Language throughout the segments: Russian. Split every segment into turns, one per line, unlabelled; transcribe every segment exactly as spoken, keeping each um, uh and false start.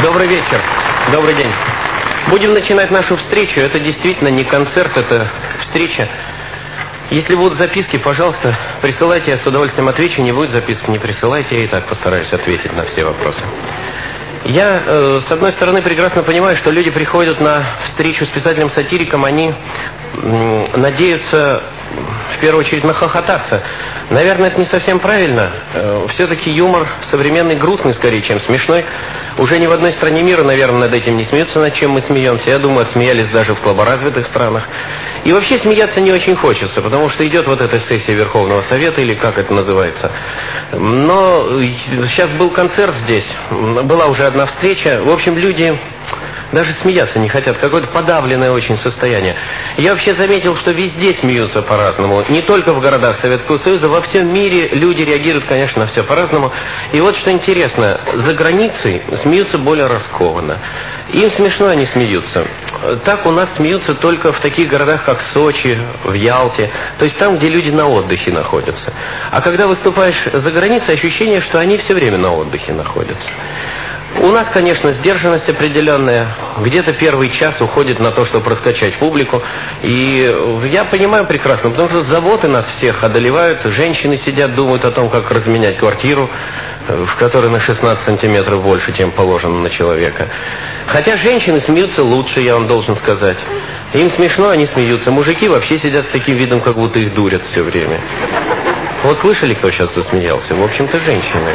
Добрый вечер. Добрый день. Будем начинать нашу встречу. Это действительно не концерт, это встреча. Если будут записки, пожалуйста, присылайте, я с удовольствием отвечу. Не будет записки, не присылайте, я и так постараюсь ответить на все вопросы. Я, э, с одной стороны, прекрасно понимаю, что люди приходят на встречу с писателем-сатириком, они э, надеются, в первую очередь, нахохотаться. Наверное, это не совсем правильно. Э, все-таки юмор современный грустный, скорее, чем смешной. Уже ни в одной стране мира, наверное, над этим не смеются, над чем мы смеемся. Я думаю, отсмеялись даже в слаборазвитых странах. И вообще смеяться не очень хочется, потому что идет вот эта сессия Верховного Совета, или как это называется. Но сейчас был концерт здесь, была уже одна встреча. В общем, люди даже смеяться не хотят, какое-то подавленное очень состояние. Я вообще заметил, что везде смеются по-разному. Не только в городах Советского Союза, во всем мире люди реагируют, конечно, на все по-разному. И вот что интересно, за границей смеются более раскованно. Им смешно, они смеются. Так у нас смеются только в таких городах, как Сочи, в Ялте. То есть там, где люди на отдыхе находятся. А когда выступаешь за границей, ощущение, что они все время на отдыхе находятся. У нас, конечно, сдержанность определенная. Где-то первый час уходит на то, чтобы раскачать публику. И я понимаю прекрасно, потому что заботы нас всех одолевают. Женщины сидят, думают о том, как разменять квартиру, в которой на шестнадцать сантиметров больше, чем положено на человека. Хотя женщины смеются лучше, я вам должен сказать. Им смешно, они смеются. Мужики вообще сидят с таким видом, как будто их дурят все время. Вот слышали, кто сейчас засмеялся? В общем-то, женщины.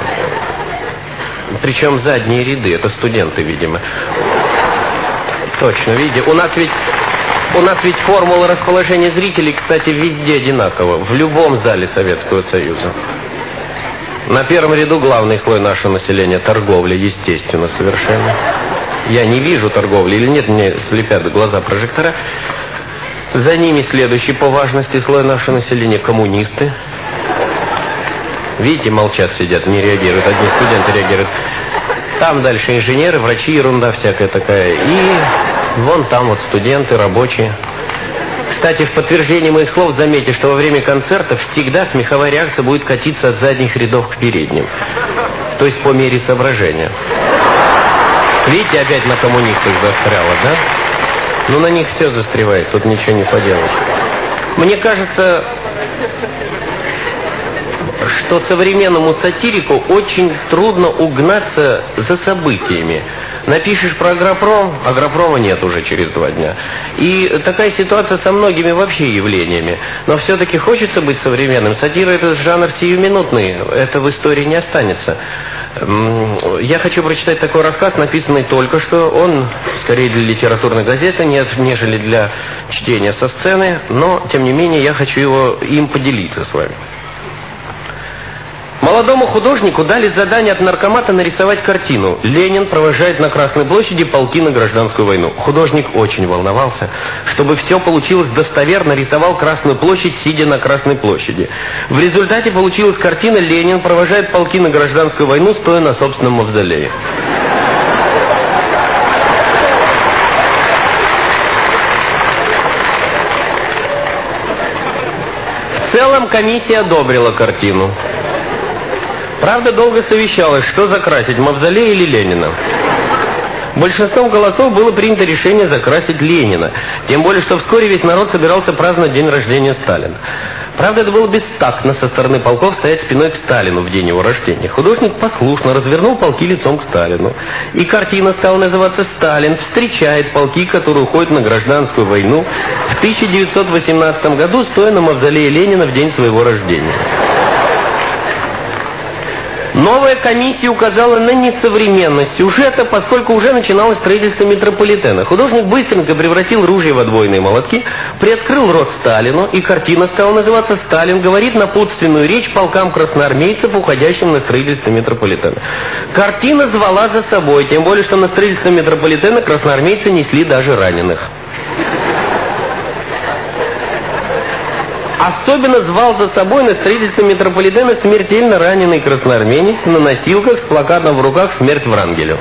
Причем задние ряды, это студенты, видимо. Точно, видите, у нас ведь у нас ведь формула расположения зрителей, кстати, везде одинакова, в любом зале Советского Союза. На первом ряду главный слой нашего населения — торговля, естественно, совершенно. Я не вижу торговли, или нет, мне слепят глаза прожектора. За ними следующий по важности слой нашего населения — коммунисты. Видите, молчат, сидят, не реагируют. Одни студенты реагируют. Там дальше инженеры, врачи, ерунда всякая такая. И вон там вот студенты, рабочие. Кстати, в подтверждение моих слов заметьте, что во время концерта всегда смеховая реакция будет катиться от задних рядов к передним. То есть по мере соображения. Видите, опять на коммунистах застряло, да? Ну, на них все застревает, тут ничего не поделаешь. Мне кажется, что современному сатирику очень трудно угнаться за событиями. Напишешь про агропром, агропрома нет уже через два дня. И такая ситуация со многими вообще явлениями. Но все-таки хочется быть современным. Сатира — это жанр сиюминутный, это в истории не останется. Я хочу прочитать такой рассказ, написанный только что. Он скорее для литературной газеты, нежели для чтения со сцены. Но, тем не менее, я хочу его, им поделиться с вами. Молодому художнику дали задание от наркомата нарисовать картину. Ленин провожает на Красной площади полки на гражданскую войну. Художник очень волновался. Чтобы все получилось достоверно, рисовал Красную площадь, сидя на Красной площади. В результате получилась картина: Ленин провожает полки на гражданскую войну, стоя на собственном мавзолее. В целом комиссия одобрила картину. Правда, долго совещалась, что закрасить, мавзолей или Ленина. Большинством голосов было принято решение закрасить Ленина. Тем более, что вскоре весь народ собирался праздновать день рождения Сталина. Правда, это было бестактно со стороны полков стоять спиной к Сталину в день его рождения. Художник послушно развернул полки лицом к Сталину. И картина стала называться «Сталин встречает полки, которые уходят на гражданскую войну в тысяча девятьсот восемнадцатом году, стоя на мавзолее Ленина в день своего рождения». Новая комиссия указала на несовременность сюжета, поскольку уже начиналось строительство метрополитена. Художник быстренько превратил ружья в отбойные молотки, приоткрыл рот Сталину, и картина стала называться «Сталин говорит напутственную речь полкам красноармейцев, уходящим на строительство метрополитена». Картина звала за собой, тем более, что на строительство метрополитена красноармейцы несли даже раненых. Особенно звал за собой на строительство метрополитена смертельно раненый красноармеец на носилках с плакатом в руках «Смерть Врангелю».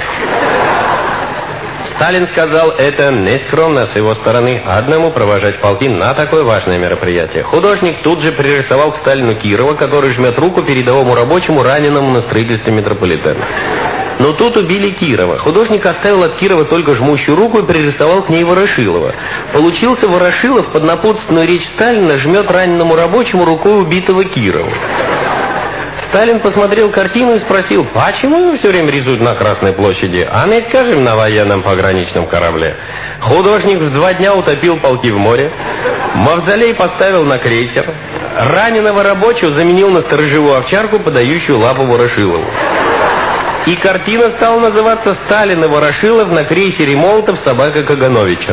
Сталин сказал, это нескромно с его стороны одному провожать полки на такое важное мероприятие. Художник тут же пририсовал к Сталину Кирова, который жмет руку передовому рабочему, раненому на строительстве метрополитена. Но тут убили Кирова. Художник оставил от Кирова только жмущую руку и пририсовал к ней Ворошилова. Получился Ворошилов, под напутственную речь Сталина жмет раненому рабочему рукой убитого Кирова. Сталин посмотрел картину и спросил: почему его все время рисуют на Красной площади, а не, скажем, на военном пограничном корабле? Художник в два дня утопил полки в море, мавзолей поставил на крейсер, раненого рабочего заменил на сторожевую овчарку, подающую лапу Ворошилову. И картина стала называться «Сталин и Ворошилов на крейсере Молотов, собака Кагановича».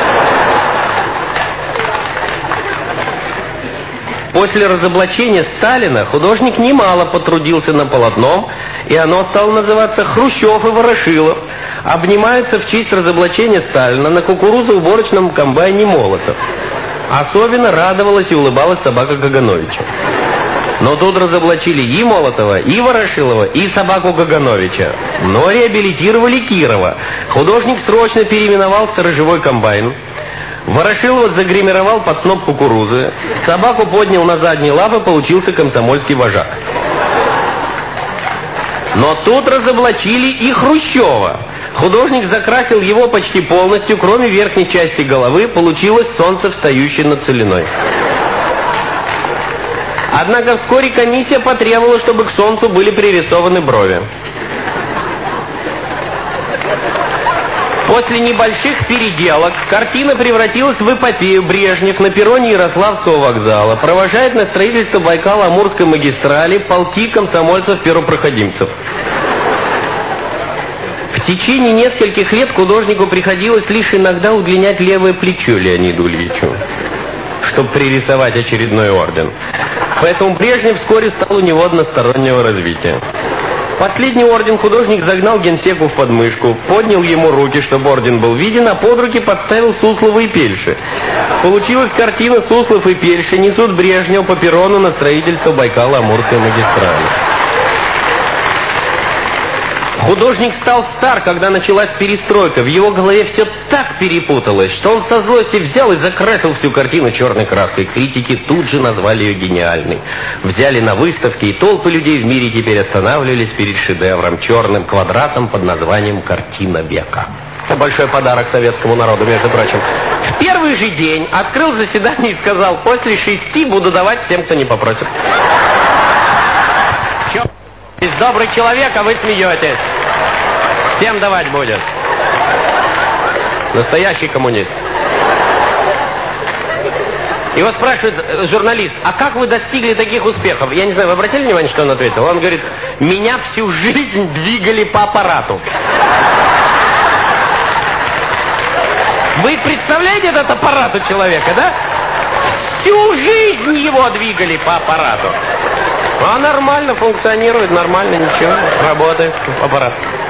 После разоблачения Сталина художник немало потрудился над полотном, и оно стало называться «Хрущев и Ворошилов обнимаются в честь разоблачения Сталина на кукурузоуборочном комбайне Молотов». Особенно радовалась и улыбалась собака Кагановича. Но тут разоблачили и Молотова, и Ворошилова, и собаку Кагановича. Но реабилитировали Кирова. Художник срочно переименовал сторожевой комбайн. Ворошилова загримировал под сноп кукурузы. Собаку поднял на задние лапы, получился комсомольский вожак. Но тут разоблачили и Хрущева. Художник закрасил его почти полностью, кроме верхней части головы. Получилось солнце, встающее над целиной. Однако вскоре комиссия потребовала, чтобы к солнцу были пририсованы брови. После небольших переделок картина превратилась в эпопею. Брежнев на перроне Ярославского вокзала провожает на строительство Байкало-Амурской магистрали полки комсомольцев-первопроходимцев. В течение нескольких лет художнику приходилось лишь иногда удлинять левое плечо Леониду Ильичу, чтобы пририсовать очередной орден. Поэтому Брежнев вскоре стал у него одностороннего развития. Последний орден художник загнал генсеку в подмышку, поднял ему руки, чтобы орден был виден, а под руки подставил Суслова и Пельши. Получилась картина «Суслов и Пельши несут Брежнева по перрону на строительство Байкало-Амурской магистрали». Художник стал стар, когда началась перестройка. В его голове все так перепуталось, что он со злости взял и закрасил всю картину черной краской. Критики тут же назвали ее гениальной. Взяли на выставке, и толпы людей в мире теперь останавливались перед шедевром, черным квадратом под названием «Картина века». Большой подарок советскому народу, между прочим. В первый же день открыл заседание и сказал: после шести буду давать всем, кто не попросит. Ты добрый человек, а вы смеетесь. Всем давать будет. Настоящий коммунист. Его спрашивает журналист: а как вы достигли таких успехов? Я не знаю, вы обратили внимание, что он ответил? Он говорит: меня всю жизнь двигали по аппарату. Вы представляете этот аппарат у человека, да? Всю жизнь его двигали по аппарату. А нормально функционирует, нормально, ничего, работает аппарат.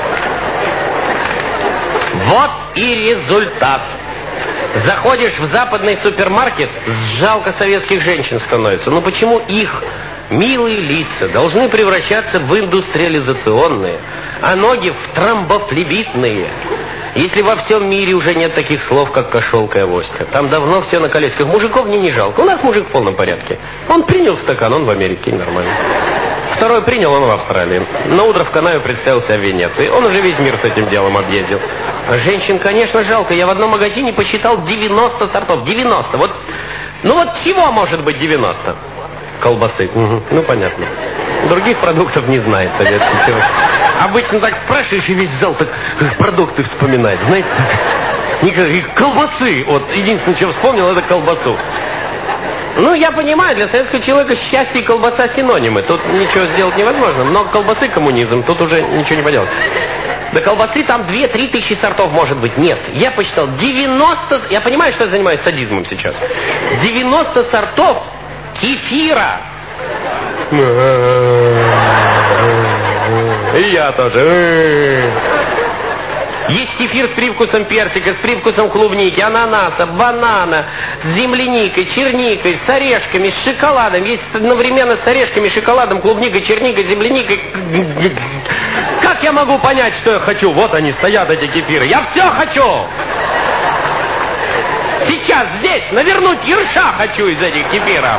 Вот и результат. Заходишь в западный супермаркет, жалко советских женщин становится. Ну почему их милые лица должны превращаться в индустриализационные, а ноги в тромбофлебитные? Если во всем мире уже нет таких слов, как кошелка и авоська. Там давно все на колесиках. Мужиков мне не жалко. У нас мужик в полном порядке. Он принял стакан, он в Америке, нормально. Второй принял, он в Австралии. На утро в канаве представился в Венеции. Он уже весь мир с этим делом объездил. А женщин, конечно, жалко. Я в одном магазине посчитал девяносто сортов. девяносто. Вот, ну вот чего может быть девяносто? Колбасы. Угу. Ну, понятно. Других продуктов не знает советский человек. Обычно так спрашиваешь, и весь зал так продукты вспоминает. Знаете, никаких колбасы. Вот единственное, что вспомнил, это колбасу. Ну, я понимаю, для советского человека счастье и колбаса синонимы. Тут ничего сделать невозможно. Много колбасы — коммунизм. Тут уже ничего не поделать. Да колбасы там две-три тысячи сортов, может быть. Нет. Я посчитал девяносто... Я понимаю, что я занимаюсь садизмом сейчас. девяносто сортов кефира. И я тоже. Есть кефир с привкусом персика, с привкусом клубники, ананаса, банана, с земляникой, черникой, с орешками, с шоколадом. Есть одновременно с орешками, шоколадом, клубникой, черникой, земляникой. Как я могу понять, что я хочу? Вот они стоят, эти кефиры. Я все хочу! Сейчас здесь навернуть ерша хочу из этих кефиров,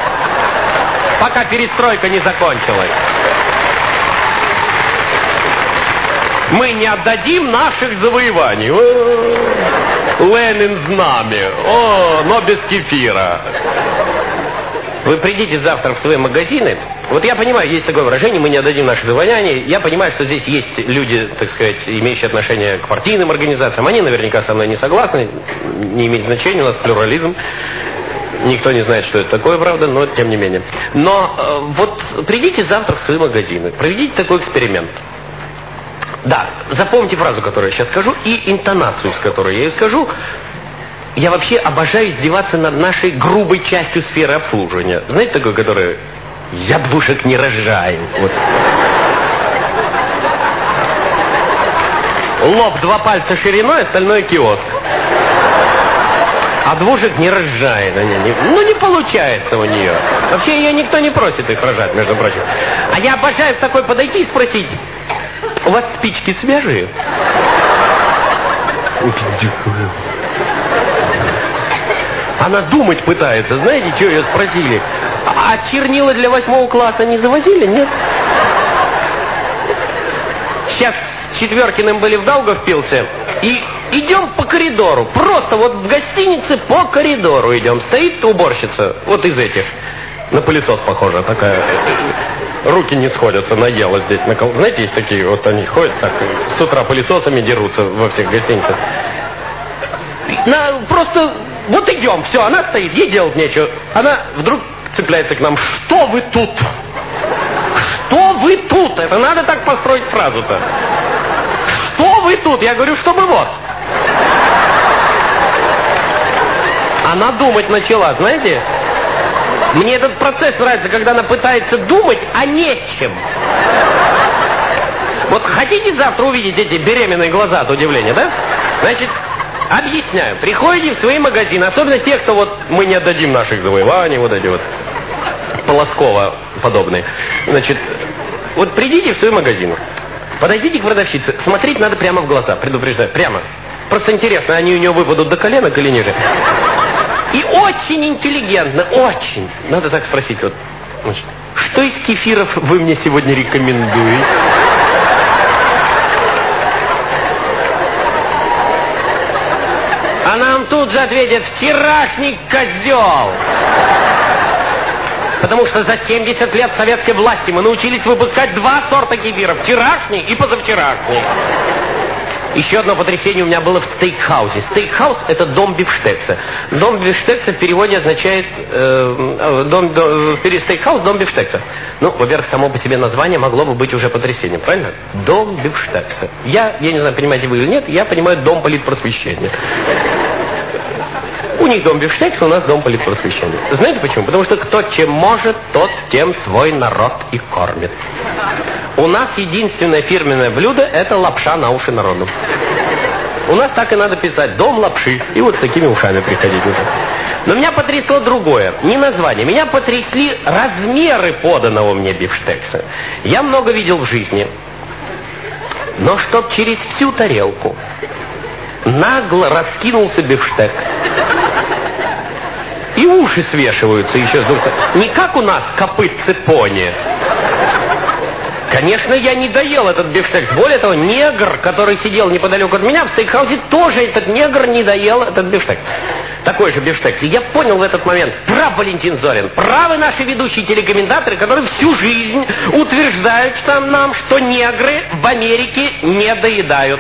пока перестройка не закончилась. Мы не отдадим наших завоеваний. О, Ленин с нами. О, но без кефира. Вы придите завтра в свои магазины. Вот я понимаю, есть такое выражение, мы не отдадим наши завоевания. Я понимаю, что здесь есть люди, так сказать, имеющие отношение к партийным организациям. Они наверняка со мной не согласны. Не имеет значения, у нас плюрализм. Никто не знает, что это такое, правда, но тем не менее. Но э, вот придите завтра в свои магазины, проведите такой эксперимент. Да, запомните фразу, которую я сейчас скажу, и интонацию, с которой я ее скажу. Я вообще обожаю издеваться над нашей грубой частью сферы обслуживания. Знаете такое, которое «я двушек не рожаю». Вот. Лоб два пальца шириной, остальное киоск. А двушек не рожает. Ну, не получается у нее. Вообще ее никто не просит их рожать, между прочим. А я обожаю в такой подойти и спросить: у вас спички свежие? Она думать пытается. Знаете, что ее спросили? А чернила для восьмого класса не завозили? Нет. Сейчас с Четверкиным были в Даугавпилсе. И идем по коридору. Просто вот в гостинице по коридору идем. Стоит уборщица. Вот из этих. На пылесос похожа такая. Руки не сходятся, наела здесь. На кол... Знаете, есть такие, вот они ходят так, с утра пылесосами дерутся во всех гостиницах. На, просто вот идем, все, она стоит, ей делать нечего. Она вдруг цепляется к нам: что вы тут? Что вы тут? Это надо так построить фразу-то. Что вы тут? Я говорю, чтобы вот. Она думать начала, знаете? Мне этот процесс нравится, когда она пытается думать о нечем. Вот хотите завтра увидеть эти беременные глаза от удивления, да? Значит, объясняю. Приходите в свои магазины, особенно те, кто вот мы не отдадим наших завоеваний, вот эти вот Полоскова подобные. Значит, вот придите в свой магазин, подойдите к продавщице, смотреть надо прямо в глаза, предупреждаю, прямо. Просто интересно, они у нее выпадут до коленок или ниже. И очень интеллигентно, очень. Надо так спросить, вот, значит, что из кефиров вы мне сегодня рекомендуете? А нам тут же ответят: вчерашний козел. Потому что за семьдесят лет советской власти мы научились выпускать два сорта кефира: вчерашний и позавчерашний. Еще одно потрясение у меня было в стейкхаусе. Стейкхаус — это дом бифштекса. Дом бифштекса в переводе означает... Э, дом, до, стейкхаус — дом бифштекса. Ну, во-первых, само по себе название могло бы быть уже потрясением, правильно? Дом бифштекса. Я, я не знаю, понимаете вы или нет, я понимаю дом политпросвещения. У них дом бифштекса, у нас дом политпросвещения. Знаете почему? Потому что кто чем может, тот тем свой народ и кормит. У нас единственное фирменное блюдо — это лапша на уши народу. У нас так и надо писать: дом лапши. И вот с такими ушами приходить уже. Но меня потрясло другое. Не название. Меня потрясли размеры поданного мне бифштекса. Я много видел в жизни. Но чтоб через всю тарелку нагло раскинулся бифштекс. И уши свешиваются еще. Не как у нас копытцы пони. Конечно, я не доел этот бифштекс. Более того, негр, который сидел неподалеку от меня в стейкхаусе, тоже этот негр не доел этот бифштекс. Такой же бифштекс. И я понял в этот момент: прав Валентин Зорин, правы наши ведущие телекомментаторы, которые всю жизнь утверждают нам, что негры в Америке не доедают.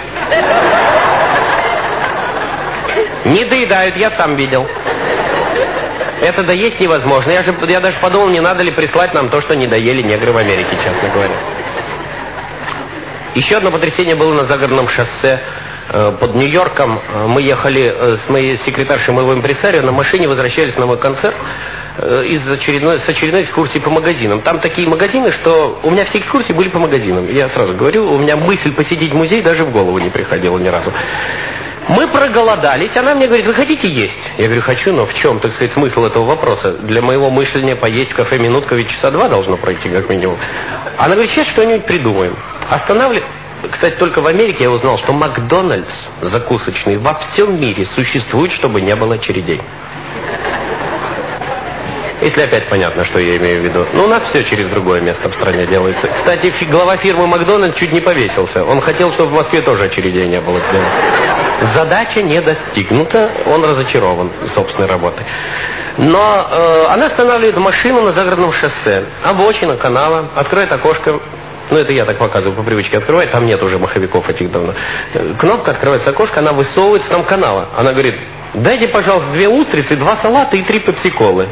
Не доедают, я сам видел. Это доесть невозможно. Я, же, я даже подумал, не надо ли прислать нам то, что не доели негры в Америке, честно говоря. Еще одно потрясение было на загородном шоссе э, под Нью-Йорком. Мы ехали э, с моей секретаршей моего импресарио на машине, возвращались на мой концерт э, из очередной, с очередной экскурсии по магазинам. Там такие магазины, что у меня все экскурсии были по магазинам. Я сразу говорю, у меня мысль посетить музей даже в голову не приходила ни разу. Мы проголодались, она мне говорит: вы хотите есть? Я говорю: хочу, но в чем, так сказать, смысл этого вопроса? Для моего мышления поесть в кафе минутка ведь часа два должно пройти, как минимум. Она говорит: сейчас что-нибудь придумаем. Останавливает. Кстати, только в Америке я узнал, что Макдональдс закусочный во всем мире существует, чтобы не было очередей. Если опять понятно, что я имею в виду. Ну, у нас все через другое место в стране делается. Кстати, глава фирмы Макдональдс чуть не повесился. Он хотел, чтобы в Москве тоже очередей не было. Задача не достигнута. Он разочарован собственной работой. Но э, она останавливает машину на загородном шоссе. Обочина, канава, открывает окошко. Ну, это я так показываю, по привычке открывает. Там нет уже маховиков этих давно. Кнопка, открывается окошко, она высовывается, там канава. Она говорит: дайте, пожалуйста, две устрицы, два салата и три пепси-колы.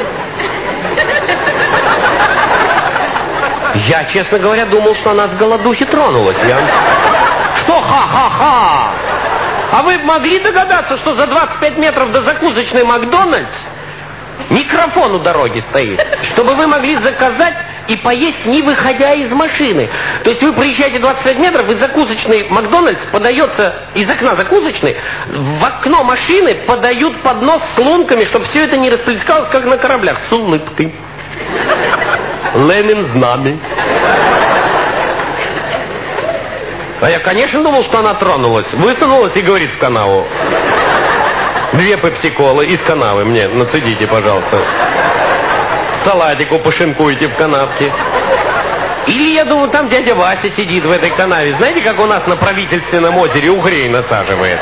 Я, честно говоря, думал, что она с голодухи тронулась. Я... Что ха-ха-ха? А вы могли догадаться, что за двадцать пять метров до закусочной Макдональдс микрофон у дороги стоит, чтобы вы могли заказать и поесть, не выходя из машины. То есть вы проезжаете двадцать пять метров, из закусочной Макдональдс подается, из окна закусочной, в окно машины подают поднос с лунками, чтобы все это не расплескалось, как на кораблях, с улыбкой. Ленин с нами. А я, конечно, думал, что она тронулась. Высунулась и говорит в канаву: две пепси-колы из канавы мне нацедите, пожалуйста. Салатику пошинкуйте в канавке. Или, я думаю, там дядя Вася сидит в этой канаве. Знаете, как у нас на правительственном озере угрей насаживает?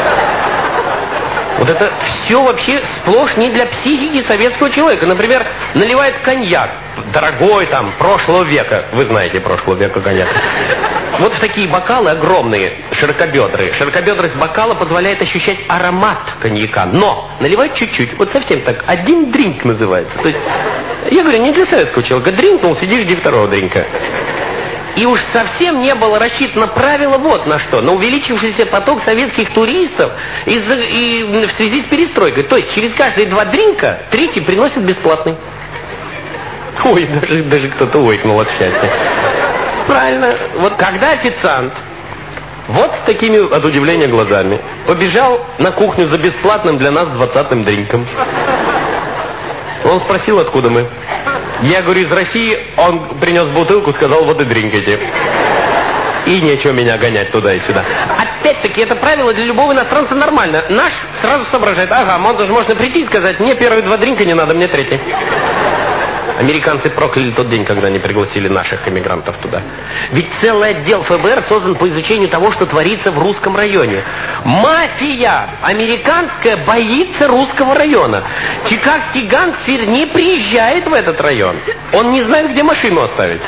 Вот это все вообще сплошь не для психики советского человека. Например, наливает коньяк. Дорогой там, прошлого века. Вы знаете прошлого века коньяк. Вот в такие бокалы огромные, широкобедрые. Широкобедрость бокала позволяет ощущать аромат коньяка. Но наливать чуть-чуть. Вот совсем так. Один дринк называется. То есть, я говорю, не для советского человека. Дринкнул, сидишь, жди второго дринка. И уж совсем не было рассчитано правило вот на что. На увеличившийся поток советских туристов из и в связи с перестройкой. То есть через каждые два дринка третий приносит бесплатный. Ой, даже, даже кто-то ойкнул от счастья. Правильно. Вот когда официант вот с такими от удивления глазами побежал на кухню за бесплатным для нас двадцатым дринком. Он спросил, откуда мы. Я говорю, из России. Он принес бутылку, сказал, вот и дринкайте. И нечего меня гонять туда и сюда. Опять-таки, это правило для любого иностранца нормально. Наш сразу соображает: ага, можно, можно прийти и сказать: мне первые два дринка не надо, мне третий. Американцы прокляли тот день, когда они пригласили наших эмигрантов туда. Ведь целый отдел ФБР создан по изучению того, что творится в русском районе. Мафия американская боится русского района. Чикагский гангстер не приезжает в этот район. Он не знает, где машину оставить.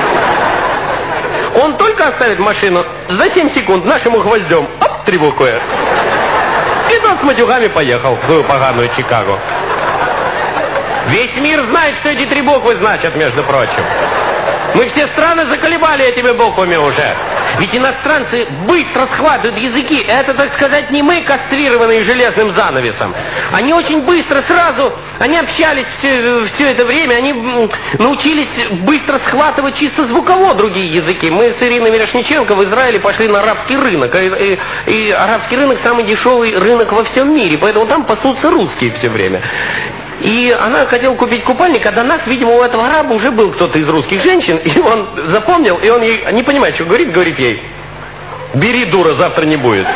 Он только оставит машину за семь секунд нашему гвоздем. Оп, требухуя. И тот с матюгами поехал в свою поганую Чикаго. Весь мир знает, что эти три буквы значат, между прочим. Мы все страны заколебали этими буквами уже. Ведь иностранцы быстро схватывают языки. Это, так сказать, не мы, кастрированные железным занавесом. Они очень быстро, сразу, они общались все, все это время, они научились быстро схватывать чисто звуково другие языки. Мы с Ириной Мирошниченко в Израиле пошли на арабский рынок. И, и, и арабский рынок самый дешевый рынок во всем мире. Поэтому там пасутся русские все время. И она хотела купить купальник, а до нас, видимо, у этого араба уже был кто-то из русских женщин, и он запомнил, и он ей, не понимает, что говорит, говорит ей: бери, дура, завтра не будет.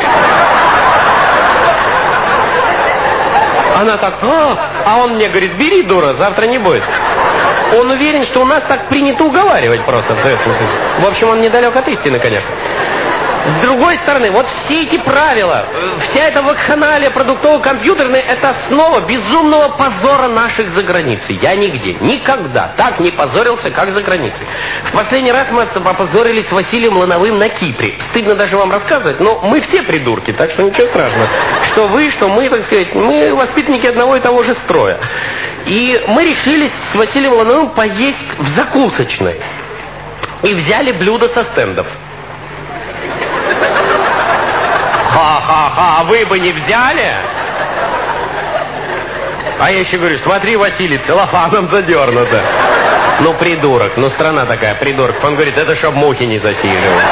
Она так: а, а он мне говорит: бери, дура, завтра не будет. Он уверен, что у нас так принято уговаривать просто в Советском Союзе. В общем, он недалек от истины, конечно. С другой стороны, вот все эти правила, вся эта вакханалия продуктово-компьютерная, это основа безумного позора наших за границей. Я нигде, никогда так не позорился, как за границей. В последний раз мы опозорились с Василием Лановым на Кипре. Стыдно даже вам рассказывать, но мы все придурки, так что ничего страшного. Что вы, что мы, так сказать, мы воспитанники одного и того же строя. И мы решились с Василием Лановым поесть в закусочной. И взяли блюдо со стендов. Ха-ха-ха, вы бы не взяли? А я еще говорю: смотри, Василий, целлофаном задернуто. Ну, придурок, ну, страна такая, придурок. Он говорит: это чтоб мухи не засиживали.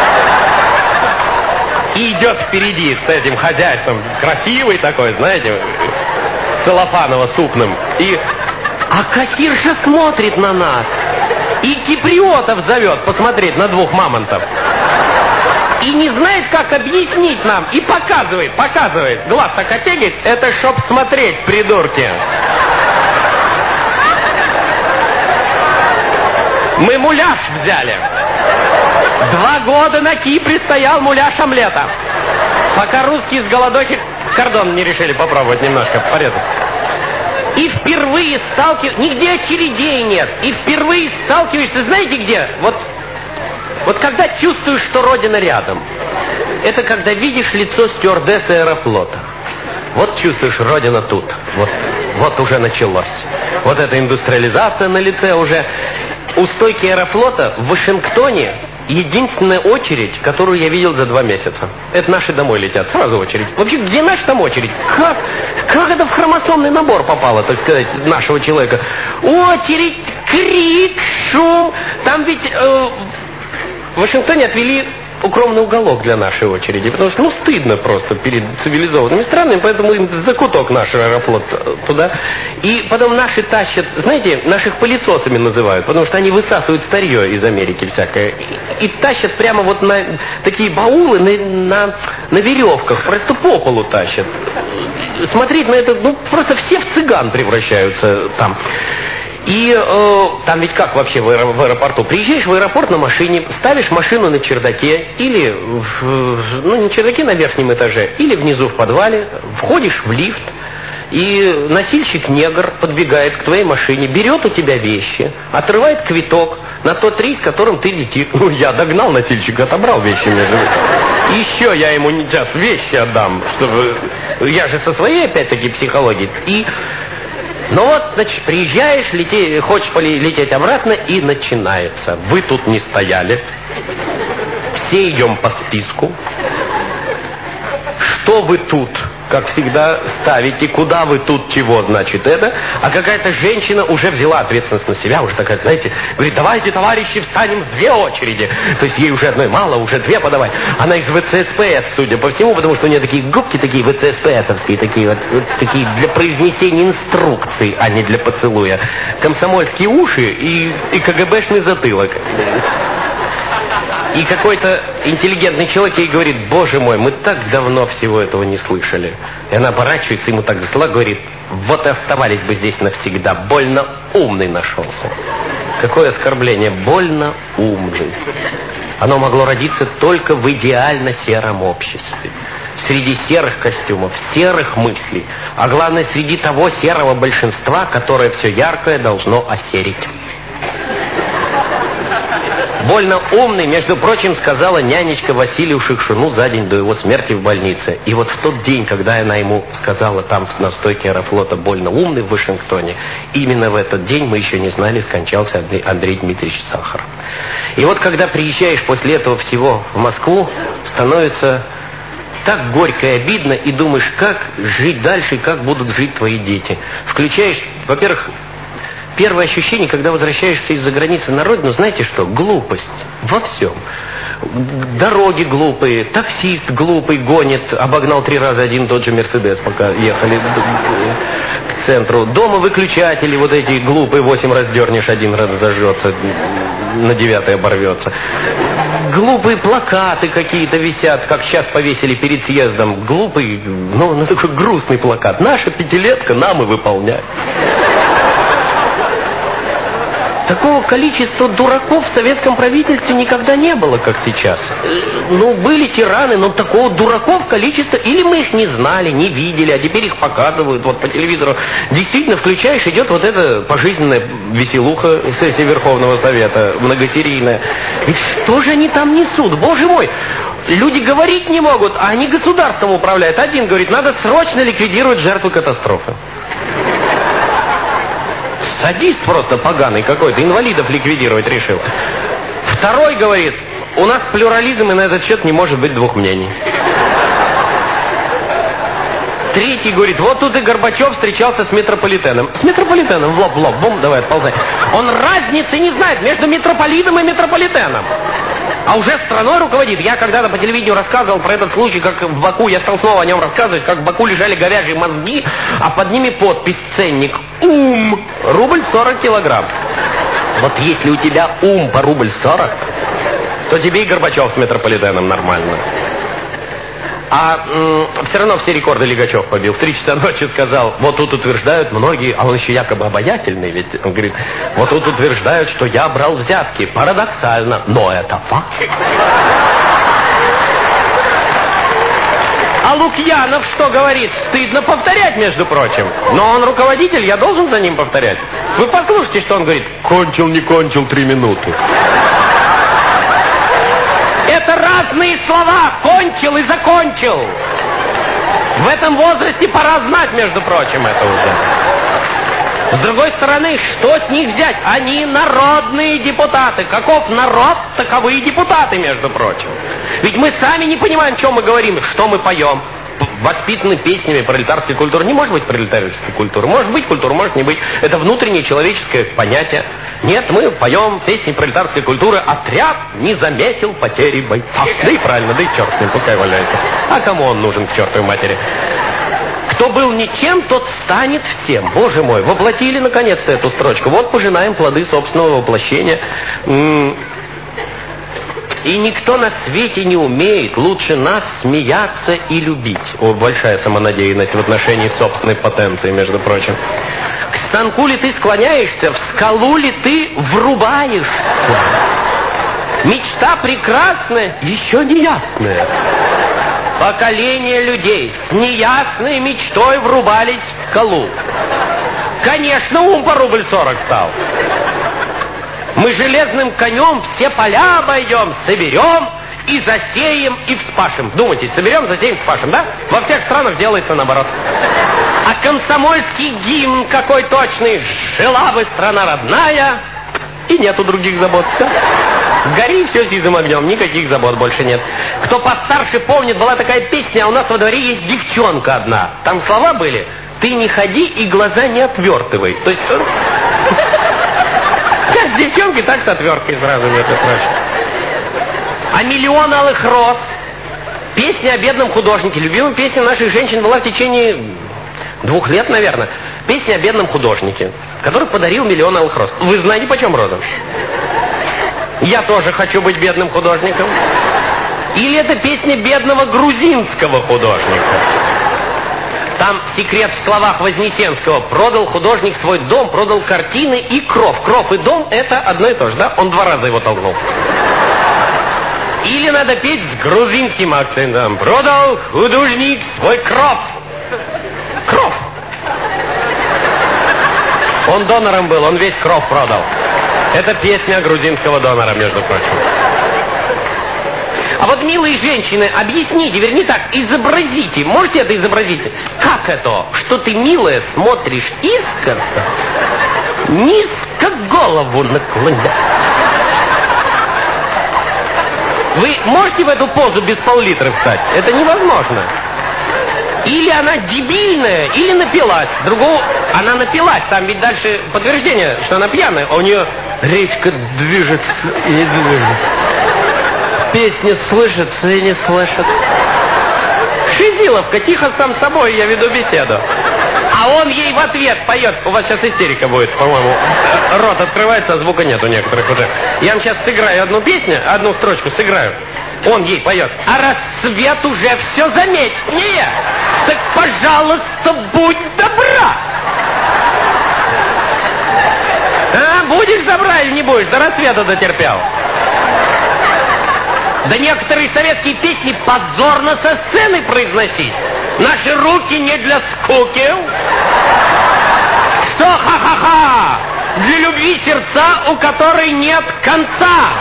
И идет впереди с этим хозяйством, красивый такой, знаете, целлофаново-супным. И... А кассирша смотрит на нас. И киприотов зовет посмотреть на двух мамонтов. И не знает, как объяснить нам. И показывает, показывает. Глаз так оттягивает. Это чтоб смотреть, придурки. Мы муляж взяли. Два года на Кипре стоял муляж омлета. Пока русские с голодухи кордон не решили попробовать немножко порезать. И впервые сталкиваюсь... Нигде очередей нет. И впервые сталкиваешься, знаете где? Вот, вот когда чувствуешь, что Родина рядом. Это когда видишь лицо стюардессы аэрофлота. Вот чувствуешь, Родина тут. Вот, вот уже началось. Вот эта индустриализация на лице уже. У стойки аэрофлота в Вашингтоне единственная очередь, которую я видел за два месяца. Это наши домой летят, сразу очередь. Вообще, где наша там очередь? Как? Как это в хромосомный набор попало, так сказать, нашего человека? Очередь, крик, шум. Там ведь э, в Вашингтоне отвели укромный уголок для нашей очереди, потому что, ну, стыдно просто перед цивилизованными странами, поэтому им закуток наш аэрофлот туда. И потом наши тащат, знаете, наших пылесосами называют, потому что они высасывают старье из Америки всякое. И, и тащат прямо вот на такие баулы на, на, на веревках, просто по полу тащат. Смотреть на это, ну, просто все в цыган превращаются там. И э, там ведь как вообще в, аэро, в аэропорту? Приезжаешь в аэропорт на машине, ставишь машину на чердаке, или, в, ну, на чердаке на верхнем этаже, или внизу в подвале, входишь в лифт, и носильщик-негр подбегает к твоей машине, берет у тебя вещи, отрывает квиток на тот рейс, которым ты летишь. Ну, я догнал носильщика, отобрал вещи между. Еще я ему сейчас вещи отдам, чтобы... Я же со своей, опять-таки, психологией. И... Ну вот, значит, приезжаешь, лети, хочешь полететь обратно, и начинается. Вы тут не стояли. Все идем по списку. Что вы тут, как всегда, ставите? Куда вы тут, чего, значит, это? А какая-то женщина уже взяла ответственность на себя, уже такая, знаете, говорит, давайте, товарищи, встанем в две очереди. То есть ей уже одной мало, уже две подавай. Она из ВЦСПС, судя по всему, потому что у нее такие губки, такие ВЦСПСовские, такие вот, вот такие для произнесения инструкций, а не для поцелуя. Комсомольские уши и, и КГБшный затылок. И какой-то интеллигентный человек ей говорит, боже мой, мы так давно всего этого не слышали. И она оборачивается, ему так за стола, говорит, вот и оставались бы здесь навсегда. Больно умный нашелся. Какое оскорбление, больно умный. Оно могло родиться только в идеально сером обществе. Среди серых костюмов, серых мыслей. А главное, среди того серого большинства, которое все яркое должно осерить. Больно умный, между прочим, сказала нянечка Василию Шукшину за день до его смерти в больнице. И вот в тот день, когда она ему сказала там на стойке аэрофлота больно умный в Вашингтоне, именно в этот день, мы еще не знали, скончался Андрей Дмитриевич Сахаров. И вот когда приезжаешь после этого всего в Москву, становится так горько и обидно, и думаешь, как жить дальше, и как будут жить твои дети. Включаешь, во-первых, первое ощущение, когда возвращаешься из-за границы на родину, знаете что? Глупость. Во всем. Дороги глупые, таксист глупый гонит, обогнал три раза один тот же Мерседес, пока ехали к центру. Дома выключатели вот эти глупые, восемь раз дернешь, один раз зажжется, на девятый оборвется. Глупые плакаты какие-то висят, как сейчас повесили перед съездом. Глупый, ну, ну такой грустный плакат. Наша пятилетка, нам и выполнять. Такого количества дураков в советском правительстве никогда не было, как сейчас. Ну, были тираны, но такого дураков количество... Или мы их не знали, не видели, а теперь их показывают вот по телевизору. Действительно, включаешь, идет вот эта пожизненная веселуха сессии Верховного Совета, многосерийная. И что же они там несут? Боже мой! Люди говорить не могут, а они государством управляют. Один говорит, надо срочно ликвидировать жертву катастрофы. Садист просто поганый какой-то, инвалидов ликвидировать решил. Второй говорит, у нас плюрализм, и на этот счет не может быть двух мнений. Третий говорит, вот тут и Горбачев встречался с метрополитеном. С метрополитеном, в лоб, в лоб, бум, давай, отползай. Он разницы не знает между метрополитом и метрополитеном. А уже страной руководит. Я когда-то по телевидению рассказывал про этот случай, как в Баку, я стал снова о нем рассказывать, как в Баку лежали говяжьи мозги, а под ними подпись, ценник, ум, рубль сорок килограмм. Вот если у тебя ум по рубль сорок, то тебе и Горбачев с метрополитеном нормально. А м, все равно все рекорды Лигачев побил. В три часа ночи сказал, вот тут утверждают многие, а он еще якобы обаятельный, ведь он говорит, вот тут утверждают, что я брал взятки. Парадоксально, но это факт. А Лукьянов что говорит? Стыдно повторять, между прочим. Но он руководитель, я должен за ним повторять. Вы послушайте, что он говорит. Кончил, не кончил, три минуты. Это разные слова. Кончил и закончил. В этом возрасте пора знать, между прочим, это уже. С другой стороны, что с них взять? Они народные депутаты. Каков народ, таковы и депутаты, между прочим. Ведь мы сами не понимаем, о чем мы говорим, что мы поем. Воспитаны песнями пролетарской культуры. Не может быть пролетарской культуры. Может быть культура, может не быть. Это внутреннее человеческое понятие. Нет, мы поем песни пролетарской культуры. Отряд не заметил потери бойца. Да и правильно, да и черт с ним, пускай валяется. А кому он нужен, к чертовой матери? Кто был ничем, тот станет всем. Боже мой, воплотили наконец-то эту строчку. Вот пожинаем плоды собственного воплощения. И никто на свете не умеет лучше нас смеяться и любить. О, большая самонадеянность в отношении собственной потенции, между прочим. К станку ли ты склоняешься, в скалу ли ты врубаешься? Мечта прекрасная, еще не ясная. Поколение людей с неясной мечтой врубались в скалу. Конечно, ум по рубль сорок стал. Мы железным конем все поля обойдем, соберем и засеем, и вспашем. Думайте, соберем, засеем, вспашем, да? Во всех странах делается наоборот. А комсомольский гимн какой точный. Жила бы страна родная, и нету других забот. Все. Гори все сизым огнем, никаких забот больше нет. Кто постарше помнит, была такая песня, а у нас во дворе есть девчонка одна. Там слова были: ты не ходи и глаза не отвертывай. То есть... Как с девчонкой, так с отверткой сразу, между прочим. А миллион алых роз. Песня о бедном художнике. Любимая песня наших женщин была в течение двух лет, наверное. Песня о бедном художнике, который подарил миллион алых роз. Вы знаете, почем роза? Я тоже хочу быть бедным художником. Или это песня бедного грузинского художника? Там секрет в словах Вознесенского. Продал художник свой дом, продал картины и кров. Кров и дом — это одно и то же, да? Он два раза его толкнул. Или надо петь с грузинским акцентом. Продал художник свой кров. Кров. Он донором был, он весь кров продал. Это песня грузинского донора, между прочим. А вот, милые женщины, объясните, вернее так, изобразите, можете это изобразить? Как это, что ты, милая, смотришь искоса, низко голову наклоня? Вы можете в эту позу без пол-литра встать? Это невозможно. Или она дебильная, или напилась. Другого, она напилась, там ведь дальше подтверждение, что она пьяная, а у нее речка движется и не движется. Песни слышатся и не слышат. Шизиловка, тихо сам с собой, я веду беседу. А он ей в ответ поет. У вас сейчас истерика будет, по-моему. Рот открывается, а звука нет у некоторых уже. Я вам сейчас сыграю одну песню, одну строчку сыграю. Он ей поет. А рассвет уже все заметнее. Так, пожалуйста, будь добра. А, будешь добра или не будешь? До рассвета дотерпел. Да некоторые советские песни позорно со сцены произносить. Наши руки не для скуки. Что ха-ха-ха? Для любви сердца, у которой нет конца.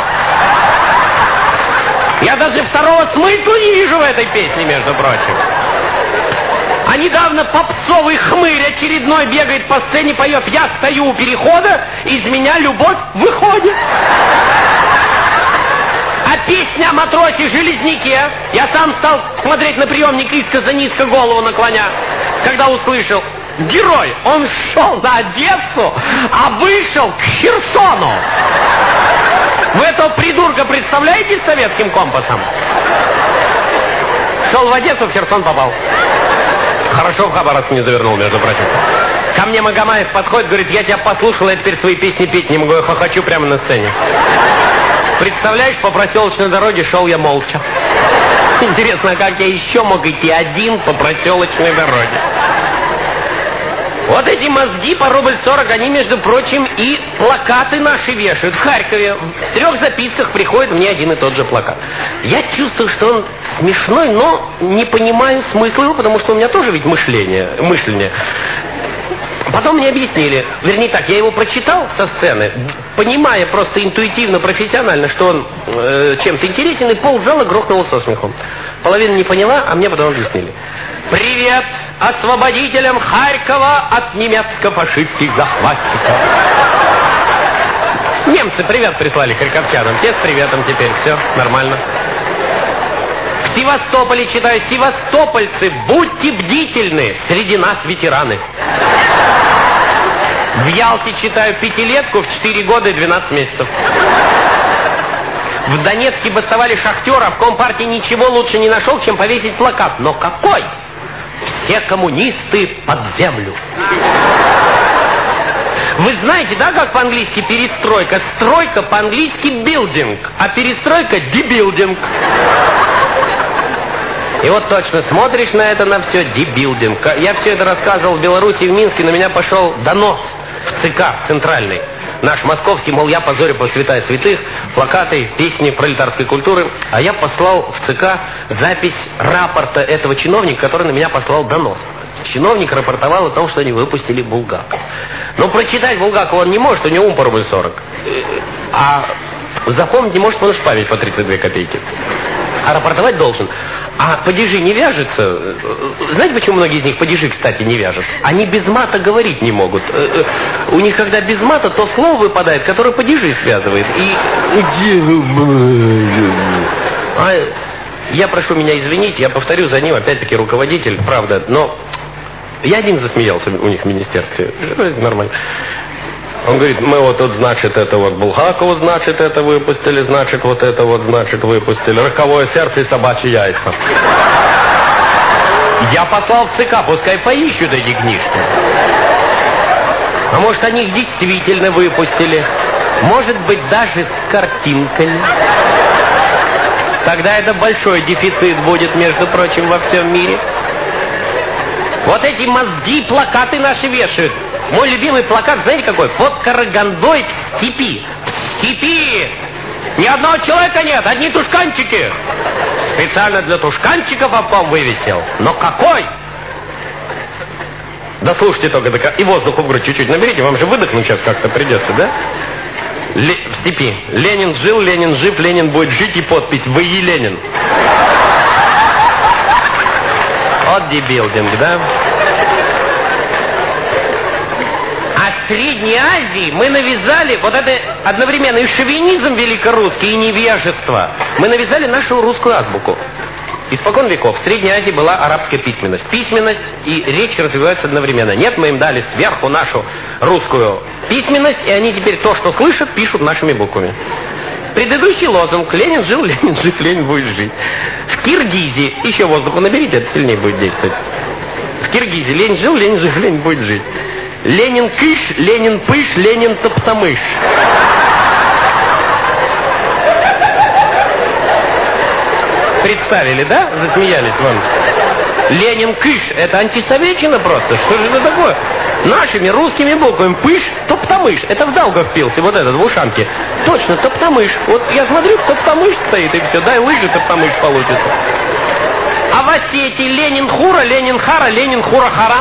Я даже второго смысла не вижу в этой песне, между прочим. А недавно попсовый хмырь очередной бегает по сцене, поет: я стою у перехода, из меня любовь выходит. А песня о матросе-железняке. Я сам стал смотреть на приемник искоса-низко голову наклоня, когда услышал: герой, он шел на Одессу, а вышел к Херсону. Вы этого придурка представляете с советским компасом? Шел в Одессу, в Херсон попал. Хорошо в Хабаровск не завернул, между прочим. Ко мне Магомаев подходит, говорит: я тебя послушал, я теперь свои песни петь не могу, я хохочу прямо на сцене. Представляешь, по проселочной дороге шел я молча. Интересно, а как я еще мог идти один по проселочной дороге? Вот эти мозги по рубль сорок, они, между прочим, и плакаты наши вешают. В Харькове в трех записках приходит мне один и тот же плакат. Я чувствую, что он смешной, но не понимаю смысла его, потому что у меня тоже ведь мышление, мышление. Потом мне объяснили, вернее так, я его прочитал со сцены, понимая просто интуитивно, профессионально, что он э, чем-то интересен, и ползала грохнула со смехом. Половина не поняла, а мне потом объяснили. Привет освободителям Харькова от немецко-фашистских захватчиков. Немцы привет прислали харьковчанам, те с приветом теперь, все нормально. В Севастополе читаю: севастопольцы, будьте бдительны, среди нас ветераны. В Ялте читаю: пятилетку в четыре года и двенадцать месяцев. В Донецке бастовали шахтеры, а в Компартии ничего лучше не нашел, чем повесить плакат. Но какой? Все коммунисты под землю. Вы знаете, да, как по-английски перестройка? Стройка по-английски building, а перестройка дебилдинг. И вот точно смотришь на это, на все, дебилдинг. Я все это рассказывал в Беларуси, в Минске, на меня пошел донос в ЦК центральный. Наш московский, мол, я позорю по святая святых, плакаты, песни пролетарской культуры. А я послал в ЦК запись рапорта этого чиновника, который на меня послал донос. Чиновник рапортовал о том, что они выпустили Булгакова. Но прочитать Булгакова он не может, у него ум по рубль сорок. А запомнить не может, потому что память по тридцать две копейки. А рапортовать должен. А падежи не вяжутся. Знаете, почему многие из них падежи, кстати, не вяжут? Они без мата говорить не могут. У них, когда без мата, то слово выпадает, которое падежи связывает. И... А я прошу меня извинить, я повторю за ним, опять-таки, руководитель, правда, но я один засмеялся у них в министерстве. Нормально. Он говорит: мы вот тут, значит, это вот Булгакова, значит, это выпустили, значит, вот это вот, значит, выпустили. Роковое сердце и собачьи яйца. Я послал в ЦК, пускай поищут эти книжки. А может, они их действительно выпустили. Может быть, даже с картинками. Тогда это большой дефицит будет, между прочим, во всем мире. Вот эти мозги, плакаты наши вешают. Мой любимый плакат, знаете какой? Под Карагандой в степи. В степи! Ни одного человека нет, одни тушканчики. Специально для тушканчиков обком вывесил. Но какой? Да слушайте только, и воздуху в грудь чуть-чуть наберите, вам же выдохнуть сейчас как-то придется, да? Ле... В степи. Ленин жил, Ленин жив, Ленин будет жить, и подпись: «Вы и Ленин». Вот дебилдинг, да? А в Средней Азии мы навязали вот это одновременно и шовинизм великорусский, и невежество. Мы навязали нашу русскую азбуку. Испокон веков в Средней Азии была арабская письменность. Письменность и речь развиваются одновременно. Нет, мы им дали сверху нашу русскую письменность, и они теперь то, что слышат, пишут нашими буквами. Предыдущий лозунг: Ленин жил, Ленин жив, Ленин будет жить. В Киргизии, еще воздуху наберите, это сильнее будет действовать. В Киргизии: Ленин жил, Ленин жив, Ленин будет жить. Ленин кыш, Ленин пыш, Ленин топтамыш. Представили, да? Засмеялись вон. Ленин кыш, это антисоветчина просто. Что же это такое? Нашими русскими буквами: пыш, топтамыш. Это в Даугав пился, вот этот, в ушанке. Точно, топтамыш. Вот я смотрю, топтамыш стоит, и все. Дай лыжи, топтамыш получится. А в Осетии: Ленин хура, Ленин хара, Ленин хура-хара.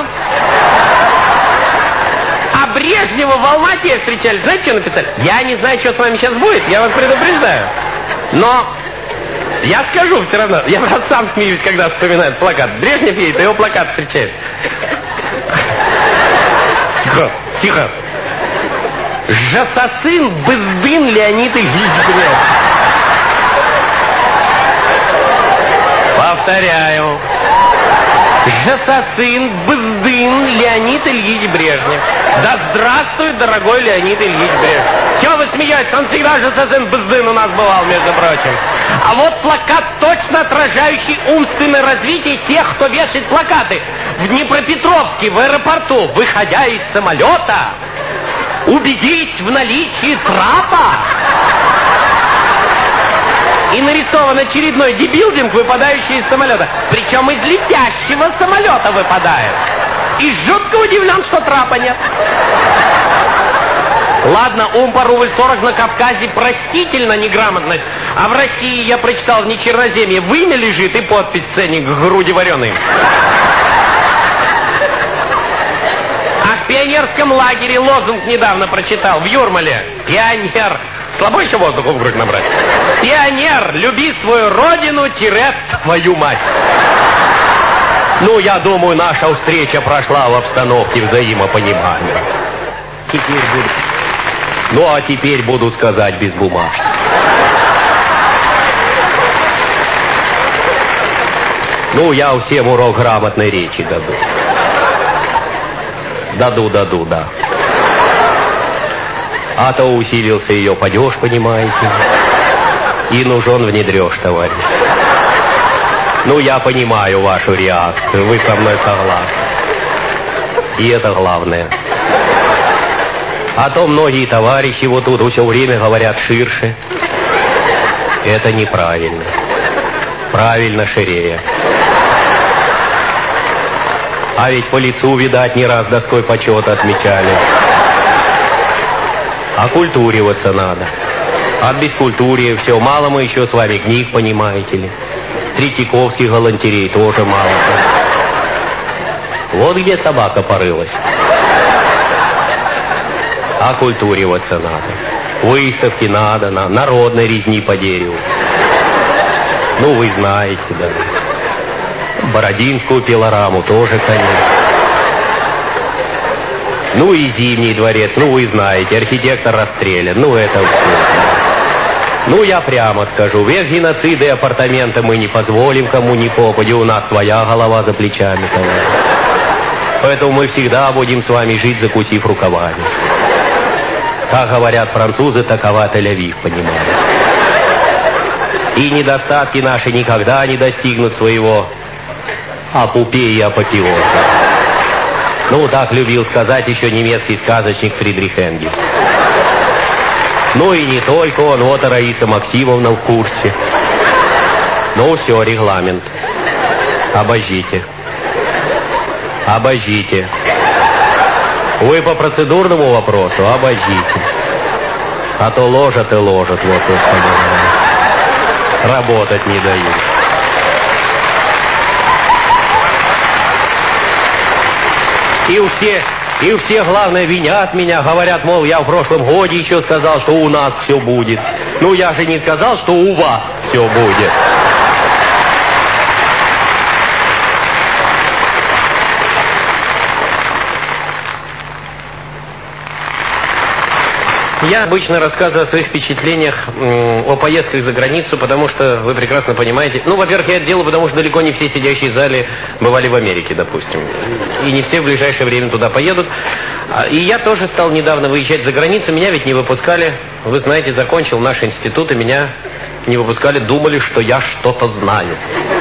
А Брежнева в Алмате встречали. Знаете, что написали? Я не знаю, что с вами сейчас будет, я вас предупреждаю. Но я скажу все равно. Я просто сам смеюсь, когда вспоминают плакат. Брежнев едет, а его плакат встречает. Тихо, тихо. Жасасын Быздын Леонид Ильич. Повторяю. Жасасын Быздын Леонид Ильич Брежнев. Да здравствует, дорогой Леонид Ильич Брежнев. Чего вы смеетесь? Он всегда Жасасын Быздын у нас бывал, между прочим. А вот плакат, точно отражающий умственное развитие тех, кто вешает плакаты. В Днепропетровске, в аэропорту, выходя из самолета, убедись в наличии трапа. И нарисован очередной дебилдинг, выпадающий из самолета. Причем из летящего самолета выпадает. И жутко удивлен, что трапа нет. Ладно, ум по рубль сорок на Кавказе, простительно неграмотность. А в России, я прочитал, в Нечерноземье вымя лежит и подпись «Ценник груди вареной». А в пионерском лагере лозунг недавно прочитал, в Юрмале. Пионер. Слабо еще воздуху в грудь набрать. Пионер, люби свою родину, тире твою мать. Ну, я думаю, наша встреча прошла в обстановке взаимопонимания. Теперь буду... Ну, а теперь буду сказать без бумажки. Ну, я всем урок грамотной речи даду. Даду, даду, да. А то усилился ее падеж, понимаете. И нужен внедрешь, товарищ. Ну, я понимаю вашу реакцию, вы со мной согласны. И это главное. А то многие товарищи вот тут все время говорят ширше. Это неправильно. Правильно ширее. А ведь по лицу, видать, не раз доской почета отмечали. Окультуриваться надо. От бескультурия все. Мало мы еще с вами книг, понимаете ли. Третьяковских галантерей тоже мало. Вот где собака порылась. Окультуриваться надо. Выставки надо, на народной резни по дереву. Ну, вы знаете, да. Бородинскую пилораму тоже, конечно. Ну и Зимний дворец, ну вы знаете, архитектор расстрелян, ну это все. Ну я прямо скажу, век геноцида и апартаменты мы не позволим кому ни попади, у нас своя голова за плечами. Товарищ. Поэтому мы всегда будем с вами жить, закусив рукавами. Как говорят французы, такова Тель-Авив, понимаете. И недостатки наши никогда не достигнут своего апупеи и апофеоза. Ну, так любил сказать еще немецкий сказочник Фридрих Энгельс. Ну и не только он, вот и Раиса Максимовна в курсе. Ну, все, регламент. Обождите. Обождите. Вы по процедурному вопросу обождите. А то ложат и ложат, вот тут, понимаете. Работать не дают. И у всех, и у всех, главное, винят меня, говорят, мол, я в прошлом годе еще сказал, что у нас все будет. Ну, я же не сказал, что у вас все будет. Я обычно рассказываю о своих впечатлениях, о поездках за границу, потому что вы прекрасно понимаете. Ну, во-первых, я это делаю, потому что далеко не все сидящие в зале бывали в Америке, допустим. И не все в ближайшее время туда поедут. И я тоже стал недавно выезжать за границу. Меня ведь не выпускали. Вы знаете, закончил наш институт, и меня не выпускали. Думали, что я что-то знаю.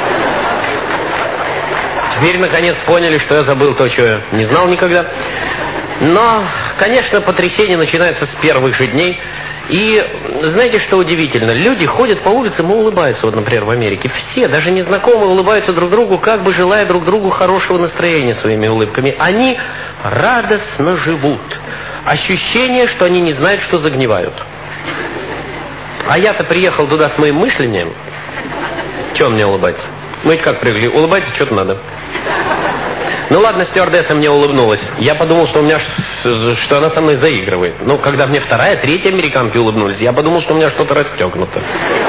Теперь, наконец, поняли, что я забыл то, что я не знал никогда. Но, конечно, потрясение начинается с первых же дней. И знаете, что удивительно? Люди ходят по улицам и улыбаются. Вот, например, в Америке. Все, даже незнакомые, улыбаются друг другу, как бы желая друг другу хорошего настроения своими улыбками. Они радостно живут. Ощущение, что они не знают, что загнивают. А я-то приехал туда с моим мышлением. Чего мне улыбаться? Мы ведь как привыкли? Улыбайтесь, что-то надо. Ну ладно, стюардесса мне улыбнулась. Я подумал, что у меня, что она со мной заигрывает. Ну, когда мне вторая, третья американки улыбнулись, я подумал, что у меня что-то расстегнуто.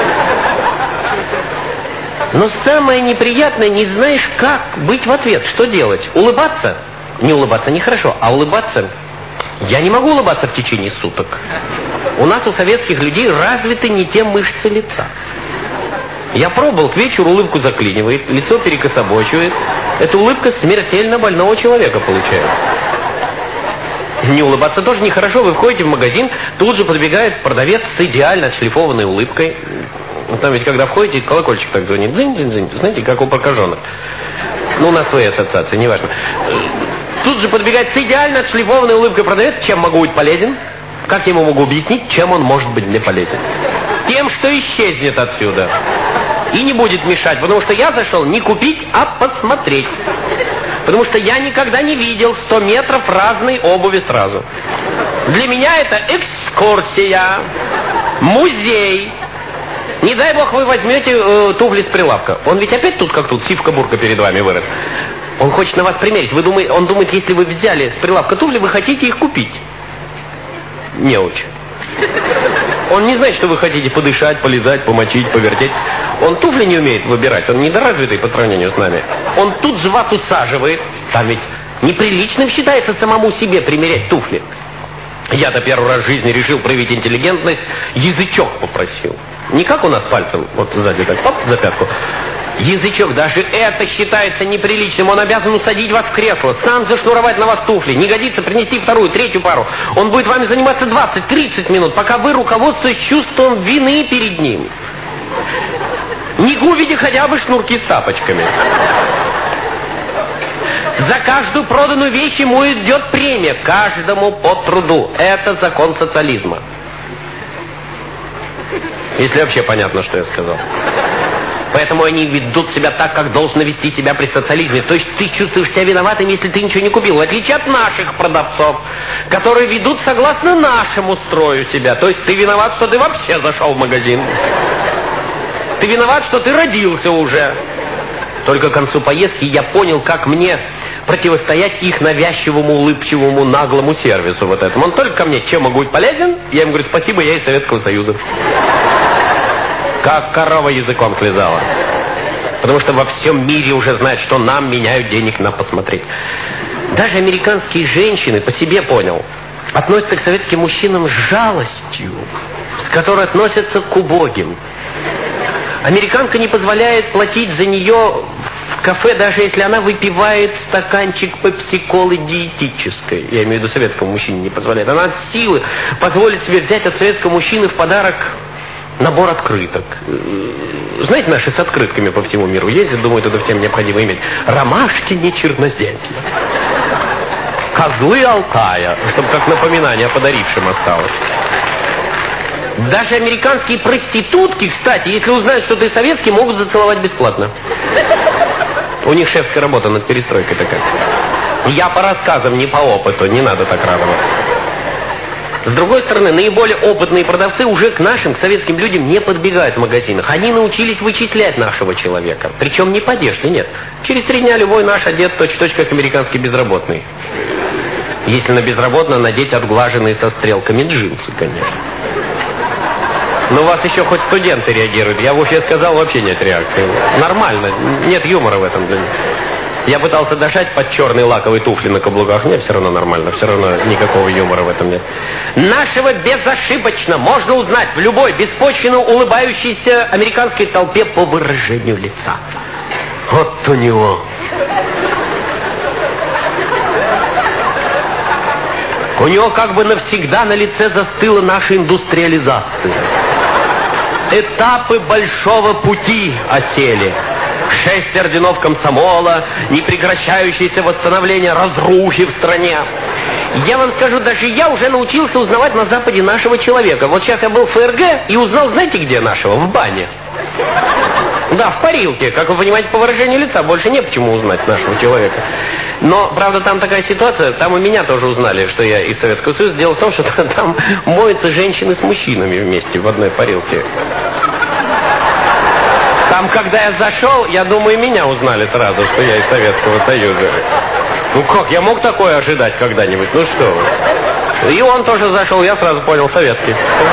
Но самое неприятное, не знаешь, как быть в ответ, что делать. Улыбаться? Не улыбаться нехорошо, а улыбаться... Я не могу улыбаться в течение суток. У нас, у советских людей, развиты не те мышцы лица. Я пробовал, к вечеру улыбку заклинивает, лицо перекособочивает. Эта улыбка смертельно больного человека получается. Не улыбаться тоже нехорошо. Вы входите в магазин, тут же подбегает продавец с идеально отшлифованной улыбкой. Там ведь когда входите, колокольчик так звонит. Дзынь-дзынь-дзынь. Знаете, как у прокаженных. Ну, у нас свои ассоциации, неважно. Тут же подбегает с идеально отшлифованной улыбкой продавец. Чем могу быть полезен? Как я ему могу объяснить, чем он может быть мне полезен? Тем, что исчезнет отсюда. И не будет мешать, потому что я зашел не купить, а посмотреть. Потому что я никогда не видел сто метров разной обуви сразу. Для меня это экскурсия, музей. Не дай бог вы возьмете э, туфли с прилавка. Он ведь опять тут как тут, сивка-бурка перед вами вырос. Он хочет на вас примерить. Вы думаете, он думает, если вы взяли с прилавка туфли, вы хотите их купить. Не очень. Он не знает, что вы хотите подышать, полизать, помочить, повертеть. Он туфли не умеет выбирать, он недоразвитый по сравнению с нами. Он тут же вас усаживает. Там ведь неприличным считается самому себе примерять туфли. Я-то первый раз в жизни решил проявить интеллигентность, язычок попросил. Не как у нас пальцем, вот сзади так, оп, за пятку. Язычок, даже это считается неприличным. Он обязан усадить вас в кресло, сам зашнуровать на вас туфли. Не годится принести вторую, третью пару. Он будет вами заниматься двадцать-тридцать минут, пока вы руководствуетесь чувством вины перед ним. Не губите хотя бы шнурки с тапочками. За каждую проданную вещь ему идет премия. Каждому по труду. Это закон социализма. Если вообще понятно, что я сказал. Поэтому они ведут себя так, как должно вести себя при социализме. То есть ты чувствуешь себя виноватым, если ты ничего не купил. В отличие от наших продавцов, которые ведут согласно нашему строю себя. То есть ты виноват, что ты вообще зашел в магазин. Ты виноват, что ты родился уже. Только к концу поездки я понял, как мне противостоять их навязчивому, улыбчивому, наглому сервису вот этому. Он только ко мне, чем могу быть полезен? Я им говорю, спасибо, я из Советского Союза. Как корова языком слезала. Потому что во всем мире уже знают, что нам меняют денег на посмотреть. Даже американские женщины, по себе понял, относятся к советским мужчинам с жалостью, с которой относятся к убогим. Американка не позволяет платить за нее в кафе, даже если она выпивает стаканчик пепси-колы диетической. Я имею в виду советскому мужчине не позволяет. Она от силы позволит себе взять от советского мужчины в подарок набор открыток. Знаете, наши с открытками по всему миру ездят, думают, это всем необходимо иметь. Ромашки не черноземья. Козлы Алтая, чтобы как напоминание о подарившем осталось. Даже американские проститутки, кстати, если узнают, что ты советский, могут зацеловать бесплатно. У них шефская работа над перестройкой такая. Я по рассказам, не по опыту, не надо так радоваться. С другой стороны, наиболее опытные продавцы уже к нашим, к советским людям не подбегают в магазинах. Они научились вычислять нашего человека. Причем не по одежде, нет. Через три дня любой наш одет точь-в-точь как американский безработный. Если на безработного надеть отглаженные со стрелками джинсы, конечно. Но у вас еще хоть студенты реагируют. Я вообще сказал, вообще нет реакции. Нормально, нет юмора в этом для них. Я пытался дышать под черные лаковые туфли на каблуках. Нет, все равно нормально, все равно никакого юмора в этом нет. Нашего безошибочно можно узнать в любой беспочвенно улыбающейся американской толпе по выражению лица. Вот у него. У него как бы навсегда на лице застыла наша индустриализация. Этапы большого пути осели. Шесть орденов комсомола, непрекращающееся восстановление разрухи в стране. Я вам скажу, даже я уже научился узнавать на Западе нашего человека. Вот сейчас я был в ФРГ и узнал, знаете, где нашего? В бане. Да, в парилке. Как вы понимаете, по выражению лица больше не почему узнать нашего человека. Но, правда, там такая ситуация, там и меня тоже узнали, что я из Советского Союза. Дело в том, что там моются женщины с мужчинами вместе в одной парилке. Там, когда я зашел, я думаю, меня узнали сразу, что я из Советского Союза. Ну как, я мог такое ожидать когда-нибудь? Ну что вы. И он тоже зашел, я сразу понял, советский.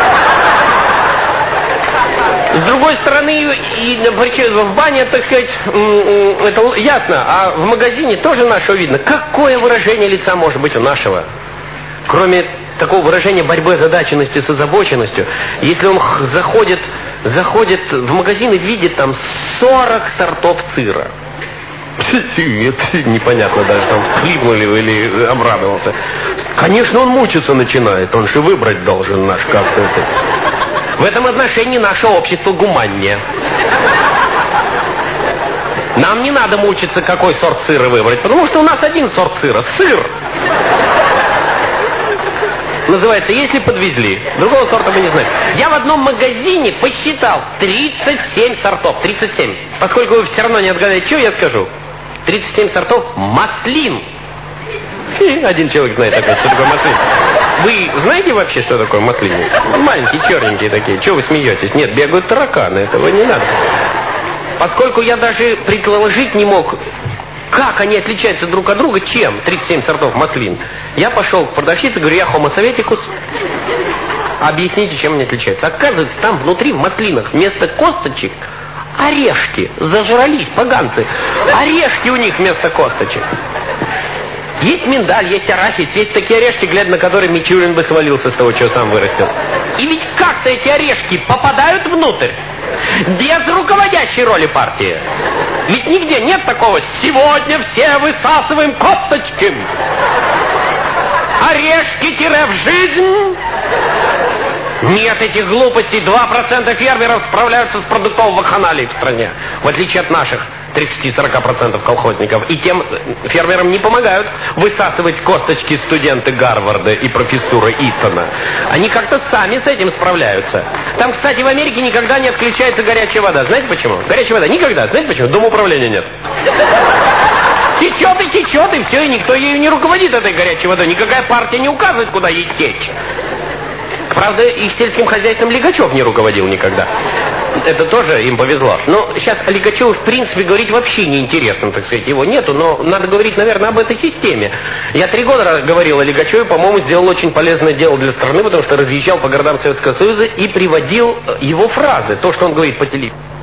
С другой стороны, и в бане, так сказать, это ясно, а в магазине тоже нашего видно. Какое выражение лица может быть у нашего? Кроме такого выражения борьбы озадаченности с озабоченностью, если он заходит, заходит в магазин и видит там сорок сортов сыра. Это непонятно даже, там всхлипнули или обрадовался. Конечно, он мучиться начинает, он же выбрать должен наш как-то. В этом отношении наше общество гуманнее. Нам не надо мучиться, какой сорт сыра выбрать, потому что у нас один сорт сыра – сыр. Называется «Если подвезли». Другого сорта мы не знаем. Я в одном магазине посчитал тридцать семь сортов. тридцать семь. Поскольку вы все равно не отгадаете, что я скажу. тридцать семь сортов маслин. Один человек знает опять, что такое маслин. Вы знаете вообще, что такое маслины? Маленькие, черненькие такие. Чего вы смеетесь? Нет, бегают тараканы, этого не надо. Поскольку я даже предположить не мог, как они отличаются друг от друга, чем тридцать семь сортов маслин, я пошел к продавщице, говорю, я homo советикус. Объясните, чем они отличаются. Оказывается, там внутри в маслинах вместо косточек орешки. Зажрались поганцы. Орешки у них вместо косточек. Есть миндаль, есть арахис, есть такие орешки, глядя на которые Мичурин бы свалился с того, что сам вырастил. И ведь как-то эти орешки попадают внутрь, без руководящей роли партии. Ведь нигде нет такого «сегодня все высасываем косточки». Орешки-в жизнь. Нет этих глупостей. два процента фермеров справляются с продуктовой вакханалией в стране. В отличие от наших тридцать-сорок процентов колхозников. И тем фермерам не помогают высасывать косточки студенты Гарварда и профессуры Итона. Они как-то сами с этим справляются. Там, кстати, в Америке никогда не отключается горячая вода. Знаете почему? Горячая вода никогда. Знаете почему? Дома управления нет. Течет и течет, и все, и никто ею не руководит, этой горячей водой. Никакая партия не указывает, куда ей течь. Правда, и сельским хозяйством Лигачев не руководил никогда. Это тоже им повезло. Но сейчас о Лигачеве, в принципе, говорить вообще неинтересно, так сказать. Его нету, но надо говорить, наверное, об этой системе. Я три года говорил о Лигачеве, по-моему, сделал очень полезное дело для страны, потому что разъезжал по городам Советского Союза и приводил его фразы, то, что он говорит по телевизору.